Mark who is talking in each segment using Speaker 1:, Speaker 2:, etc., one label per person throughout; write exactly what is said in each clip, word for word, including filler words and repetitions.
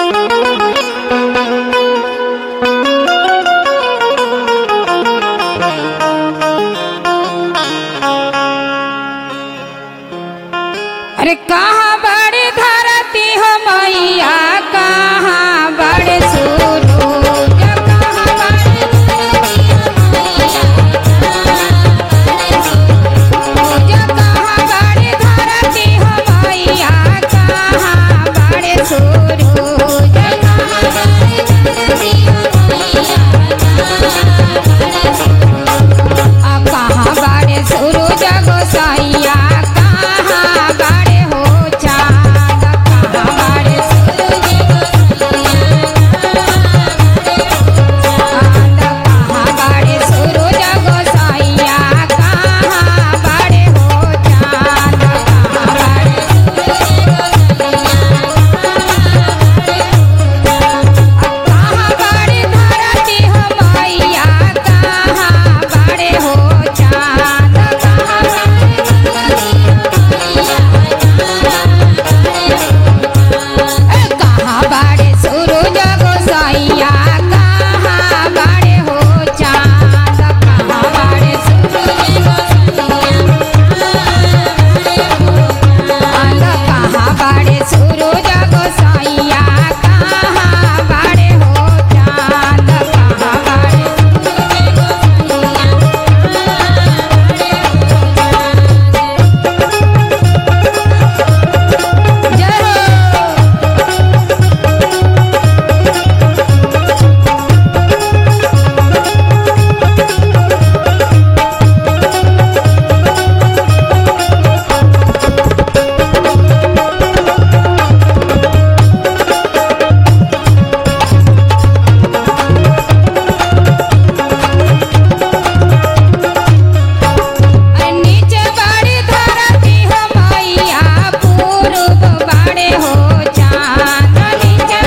Speaker 1: अरे कहाँ बड़े धरती हो मैया, कहाँ बड़े सूरज, कहाँ बड़े कहाँ बड़े धरती हो मैया, कहाँ बड़े सूरज, कहाँ बड़े सूरज गोसाइया, कहाँ बड़े हो चाँद, कहाँ बड़े सूरज चाँद, कहाँ बड़े सूरज गोसाइया, कहाँ बड़े हो चाँद, कहाँ बड़े कहाँ बड़े धरती हो मैया, कहाँ बड़े हो चाँद, कहाँ कहाँ बड़े सूरज गोसाइया, कहाँ बड़े हो चाँद, कहाँ बड़े सूरज गोसाइया, कहाँ बड़े सूरज गोसाइया, कहाँ बड़े हो चाँद, कहाँ बड़े जय हो। नीचे बड़ी धरती हो मैया, पूरब बड़े हो चाँद, नीचे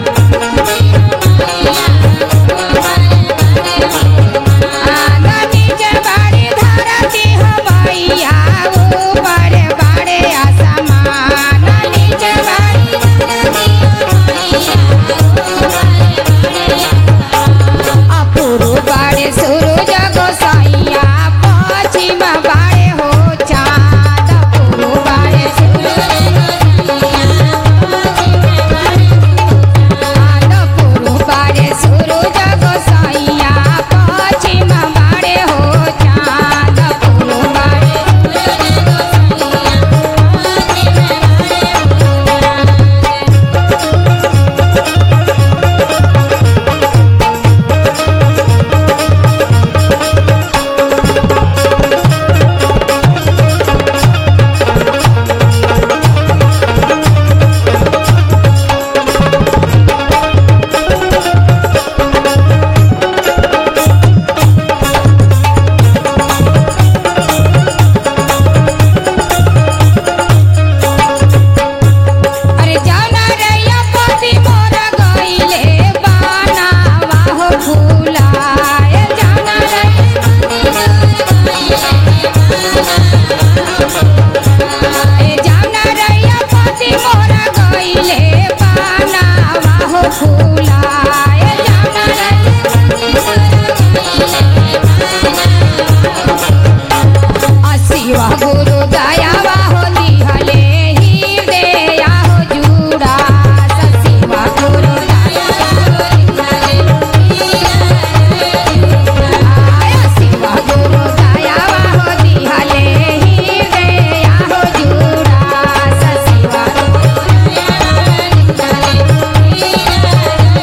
Speaker 1: नीचे बड़ी धरती हो मैया, ऊपर बड़े आसमान, नीचे बड़ी पूरब बड़े सूरज गोसाइया, पश्चिम बड़े हो चाँद, पूरब बड़े सूरज पूरब बड़े सूरज गोसाइया, पश्चिम बड़े हो चाँद, पूरब बड़े अरे जाना रैया पोती मोरा गइले, बनावा हो फूलाए, जाना ए जाना रैया पोती मोरा गइले, बनावा हो फूलाए, जाना शिवा गुरु दयावा हो दिहले, हृदय हो जुड़ा, शिवा गुरु दयावा हो दिहले, शिवा गुरु दयावा हो दिहले, हृदय हो जुड़ा, शिवा गुरु दयावा हो दिहले,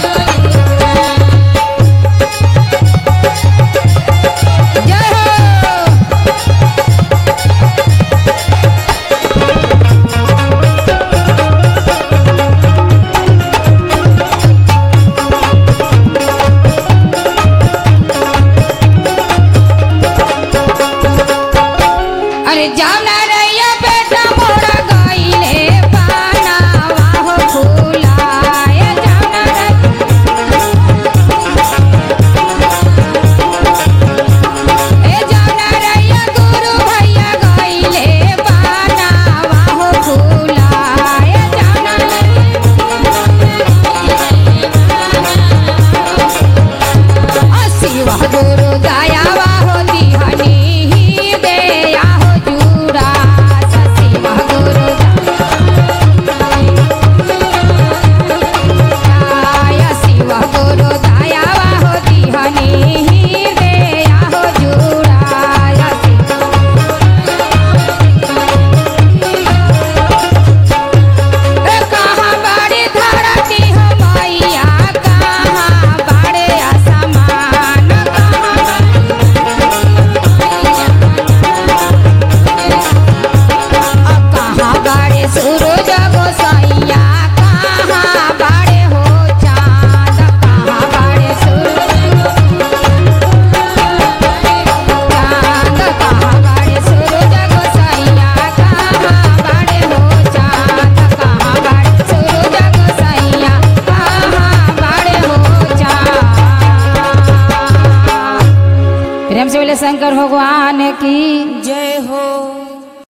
Speaker 1: प्रेम से बोले शंकर भगवान की
Speaker 2: जय हो।